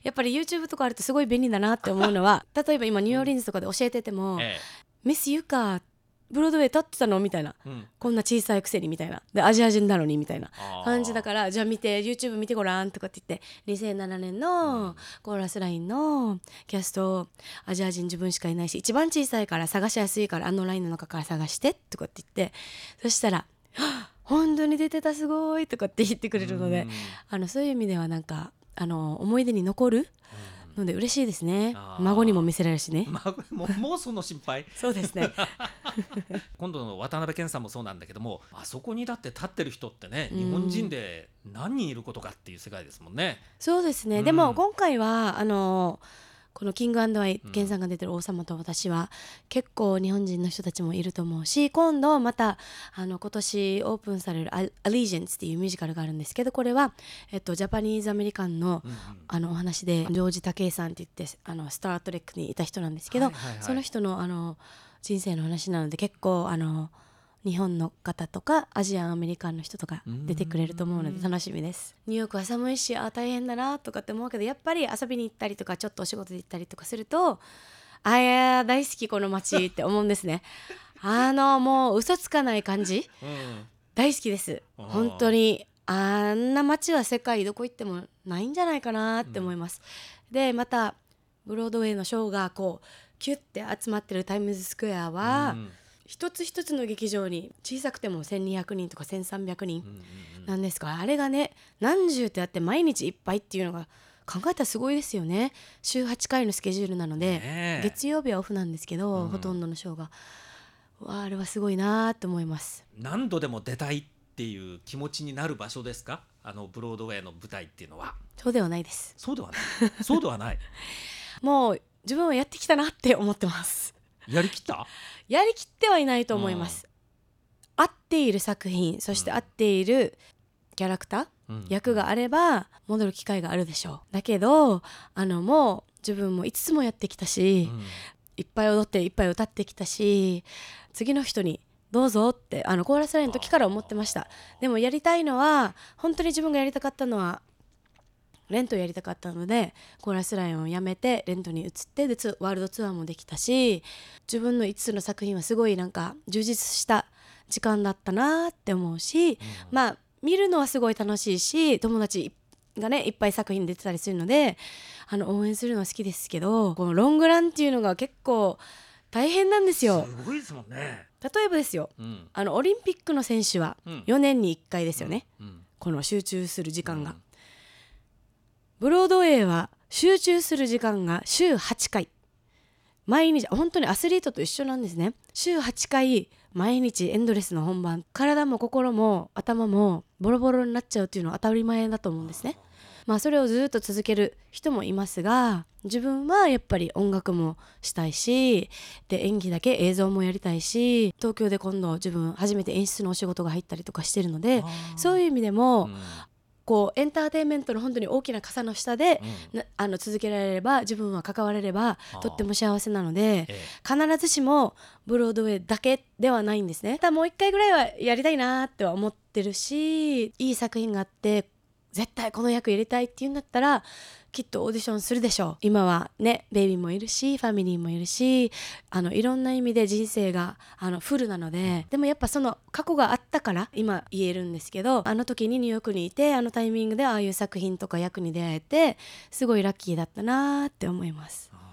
やっぱり YouTube とかあるとすごい便利だなって思うのは例えば今ニューオーリンズとかで教えてても、ミスユカブロードウェイ立ってたのみたいな、こんな小さいくせにみたいなでアジア人なのにみたいな感じだから、じゃあYouTube 見てごらんとかって言って2007年のコーラスラインのキャストアジア人自分しかいないし一番小さいから探しやすいからあのラインの中から探してとかって言って、そしたら本当に出てたすごいとかって言ってくれるので、そういう意味ではなんか思い出に残るので嬉しいですね。孫にも見せられるしね。 もうその心配そうですね今度の渡辺謙さんもそうなんだけども、あそこにだって立ってる人ってね、日本人で何人いることかっていう世界ですもんね。 そうですね、でも今回はこのキング&アイケンさんが出てる王様と私は結構日本人の人たちもいると思うし、今度また今年オープンされるアリージェンスっていうミュージカルがあるんですけど、これは、ジャパニーズアメリカンの、お話でジョージ・タケイさんって言ってスター・トレックにいた人なんですけど、その人の人生の話なので結構日本の方とかアジアンアメリカンの人とか出てくれると思うので楽しみです。ニューヨークは寒いし大変だなとかって思うけど、やっぱり遊びに行ったりとかちょっとお仕事で行ったりとかすると大好きこの街って思うんですねもう嘘つかない感じ、大好きです。本当にあんな街は世界どこ行ってもないんじゃないかなって思います、でまたブロードウェイのショーがこうキュッて集まってるタイムズスクエアは、一つ一つの劇場に小さくても1200人とか1300人なんですから、あれがね何十ってあって毎日いっぱいっていうのが考えたらすごいですよね。週8回のスケジュールなので、月曜日はオフなんですけど、ほとんどのショーがあれはすごいなと思います。 何度でも出たいっていう気持ちになる場所ですか、ブロードウェイの舞台っていうのは。 そうではないです。 そうではないそうではないもう自分はやってきたなって思ってます。 やりきった？ やりきってはいないと思います、合っている作品、そして合っているキャラクター、役があれば戻る機会があるでしょう。だけどもう自分も5つもやってきたし、いっぱい踊っていっぱい歌ってきたし、次の人にどうぞってコーラスラインの時から思ってました。でもやりたいのは本当に自分がやりたかったのはレントやりたかったので、コーラスラインをやめてレントに移ってでワールドツアーもできたし、自分の5つの作品はすごいなんか充実した時間だったなって思うし、まあ見るのはすごい楽しいし、友達がねいっぱい作品出てたりするので応援するのは好きですけど、このロングランっていうのが結構大変なんですよ。 すごいですもんね。 例えばですよ、オリンピックの選手は4年に1回ですよね、この集中する時間が、ブロードウェイは集中する時間が週8回、毎日本当にアスリートと一緒なんですね。週8回毎日エンドレスの本番、体も心も頭もボロボロになっちゃうっていうのは当たり前だと思うんですね。まあそれをずっと続ける人もいますが、自分はやっぱり音楽もしたいし、で演技だけ映像もやりたいし、東京で今度自分初めて演出のお仕事が入ったりとかしてるので、そういう意味でも、こうエンターテインメントの本当に大きな傘の下で、続けられれば、自分は関われればとっても幸せなので、必ずしもブロードウェイだけではないんですね。ただもう一回ぐらいはやりたいなっては思ってるし、いい作品があって絶対この役やりたいって言うんだったらきっとオーディションするでしょう。今はねベイビーもいるしファミリーもいるし、いろんな意味で人生がフルなので、でもやっぱその過去があったから今言えるんですけど、あの時にニューヨークにいてタイミングでああいう作品とか役に出会えてすごいラッキーだったなって思います。